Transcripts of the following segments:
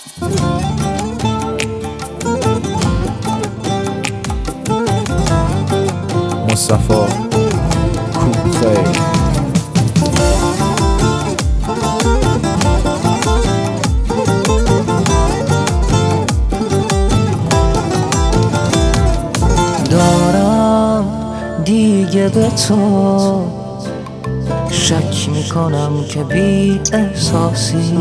مصطفی کوخی دارم دیگه به تو شک میکنم که بی احساسی،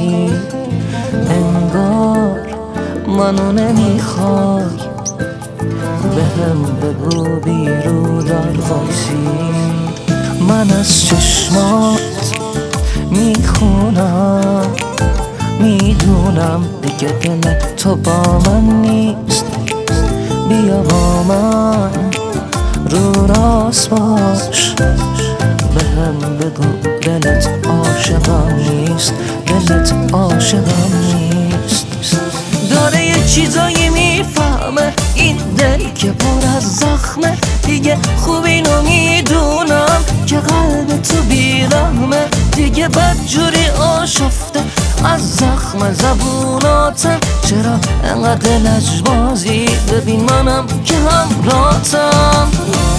انگار منو نمیخوای، بهم بگو بیرو در وایسی. من از چشمات میخونم، میدونم دیگه دل تو با من نیست، بیا با من رو راست باش، بهم بگو دلت عاشقم نیست، دلت عاشقم نیست. داره یه چیزایی میفهمه این دل که پر از زخمه، دیگه خوب اینو میدونم که قلب تو بیرحمه، دیگه بدجوری آشفته از زخم زبوناتم، چرا انقدر لجبازی؟ ببین منم که همراهتم.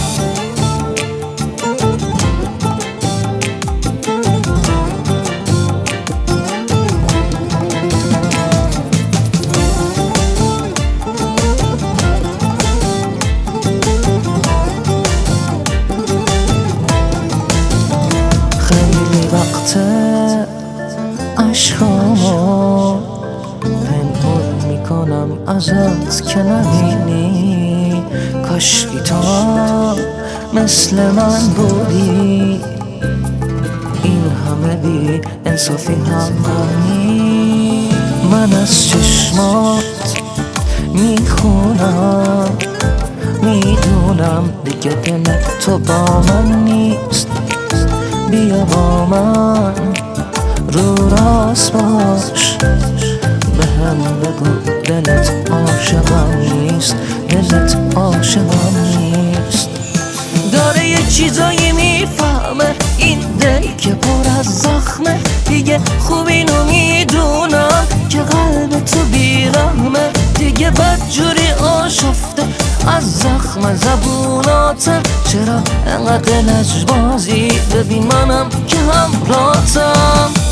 خیلی وقته عشقامو پنهون میکنم ازت که نبینی، کاشکی تو مثل من بودی، این همه بی انصافی هم نی. من از چشمات میخونم، میدونم دیگه دل تو با من نیست، بیا با من رو راست باش، بهم بگو دلت عاشقم نیست، دلت عاشقم نیست. داره یه چیزایی میفهمه این دل که پر از زخمه، دیگه خوب اینو میدونم که قلب تو بیرحمه، دیگه بدجوری آشفته از زخم زبوناتم، چرا انقدر لجبازی؟ ببین منم که همراهتم.